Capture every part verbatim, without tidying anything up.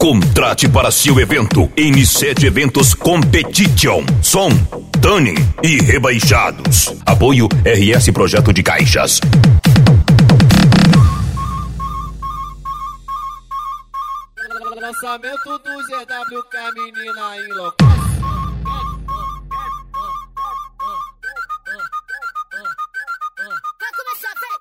Contrate para seu evento M sete Eventos Competition. Som, Tuning e rebaixados. Apoio R S Projeto de Caixas. Lançamento do Z W K, menina enlouquece. Vai começar, vem!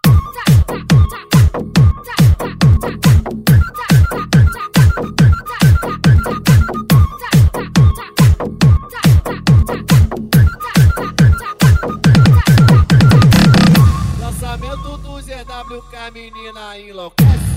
Lançamento do Z W K, menina enlouquece.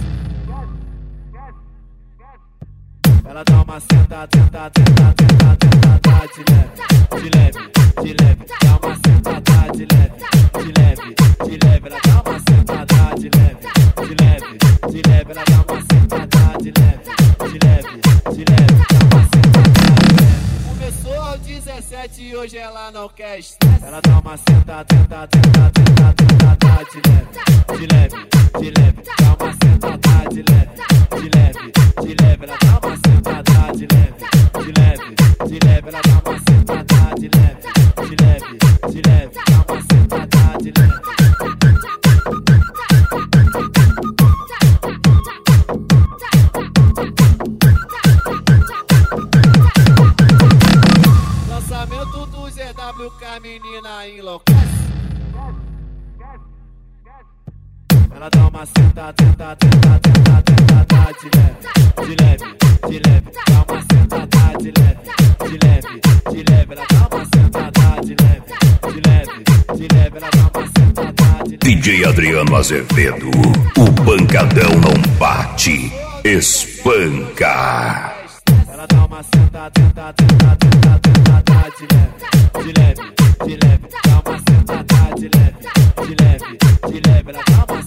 Ela dá uma sentada, sentada, sentada, sentada, sentada de leve, de leve, de leve. Dá uma sentada de leve, de leve, de leve. Ela dá uma sentada de leve, de leve, de leve. Ela dá uma sentada de leve, de leve, de leve. Dá uma sentada de leve. Começou aos dezessete e hoje ela não quer estresse. Ela dá uma sentada, sentada, sentada, sentada, sentada de leve, de leve, de leve. Dá uma sentada de leve, de leve, de leve. Ela dá uma sentada de leve, de leve, de leve. Ela dá uma sentada de leve, de leve, de leve. Dá uma sentada de leve. Lançamento do Z W K, menina enlouquece. Ela dá uma sentada, sentada, sentada, sentada, sentada de leve, de leve, de leve. Dá uma sentada de leve, de leve, de leve. Ela dá uma sentada de leve, de leve, de leve. Ela dá uma sentada de leve. D J Adriano Azevedo, o pancadão não bate, espanca. Ela dá uma sentada, sentada, sentada, sentada, sentada de leve, de leve, de leve. Dá uma sentada de leve, de leve, de leve. Ela dá uma